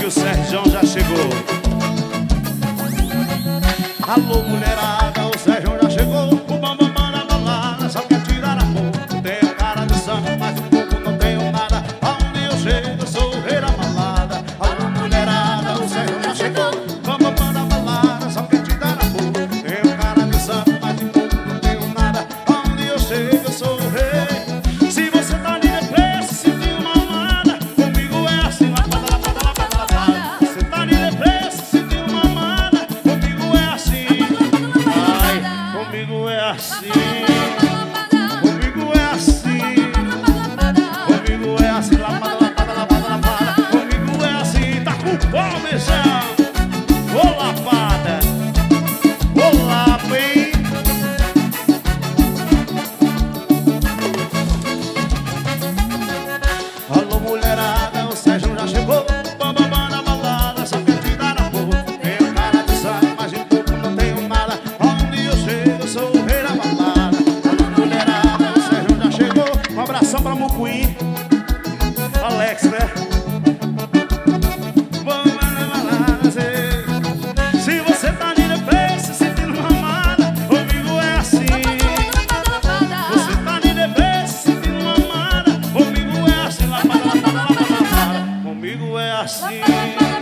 o Sérgio já chegou. Alô, mulherada, o Sérgio já chegou. O bambam na balada, só quer tirar amor. Tenho cara de samba, mas um pouco não tenho nada. Aonde eu chego, eu sou o rei da balada. Alô, mulherada, o Sérgio já chegou. O bambam na balada, só quer tirar amor. Tenho cara de samba, mas um pouco não tenho nada. Aonde eu chego, eu sou o rei. Se você tá de depressa, se tem uma amada, comigo é assim, lapada, lapada, lapada, lapada. Você tá de depressa, se tem uma amada, comigo é assim. Ai, comigo é assim. Comigo é assim. Comigo é assim, lapada, lapada, lapada, lapada. Comigo é assim, tá com pau, beijão. Ô lapada, ô lapa, hein? Alô, mulherada, o Sérgio já chegou. Bambam na balada, só quer te dar amor. Tenho cara de samba, mas de pouco não tenho nada. Onde eu chego, eu sou o rei da balada. Alô, mulherada, o Sérgio já chegou. Um abração pra Mucuí, Alex, né? Bambam na balada, sei. Se você tá de depressa, sentindo uma amada, comigo é assim. Você tá de depressa, sentindo uma amada, comigo é assim, lapada, lapada, lapada, lapada. Comigo é assim.